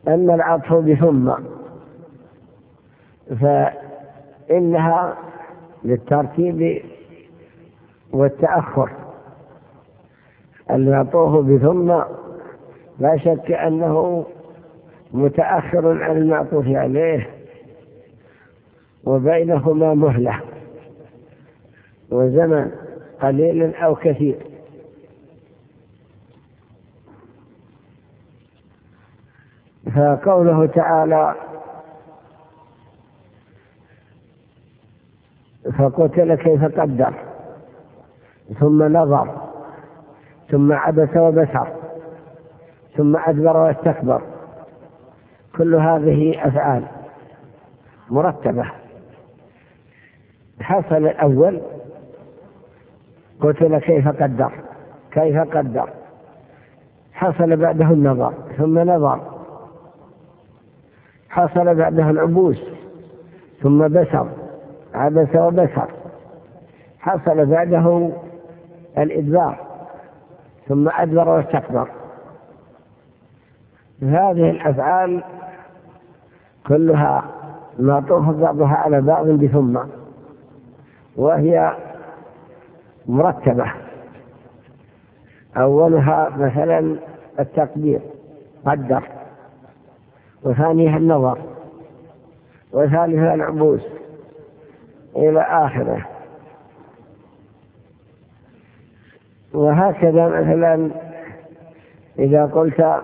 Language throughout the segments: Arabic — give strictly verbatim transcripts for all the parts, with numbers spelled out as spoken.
أما العطف بثم فإنها للترتيب والتأخر. المعطوف بثم لا شك أنه متأخر عن المعطوف عليه، وبينهما مهلة وزمن قليل أو كثير. فقوله تعالى فقتل كيف قدر ثم نظر ثم عبس وبسر ثم أدبر واستكبر، كل هذه أفعال مرتبة. حصل الأول قتل كيف قدر، كيف قدر، حصل بعده النظر ثم نظر، حصل بعده العبوس ثم بسر، عبس وبسر، حصل بعده الإدبار ثم أدبر واستكبر. هذه الأفعال كلها معطوف بعضها على بعض بثم، وهي مرتبة. أولها مثلا التقدير قدر، وثانيها النظر، وثالثها العبوس إلى آخره. وهكذا مثلا إذا قلت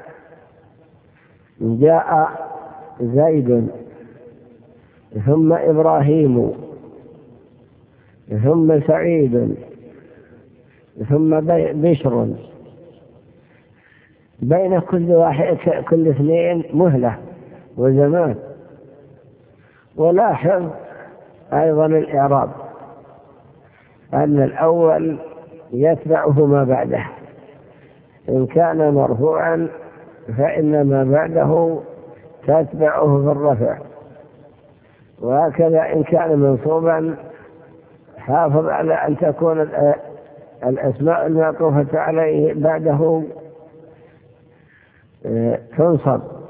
جاء زيد ثم إبراهيم ثم سعيد ثم بشر، بين كل واحد كل اثنين مهلة وزمان. ولاحظ أيضا الإعراب أن الأول يتبعه ما بعده، إن كان مرفوعا فإن ما بعده تتبعه في الرفع، وهكذا إن كان منصوبا حافظ على أن تكون الأسماء المعطوفة عليه بعده تنصب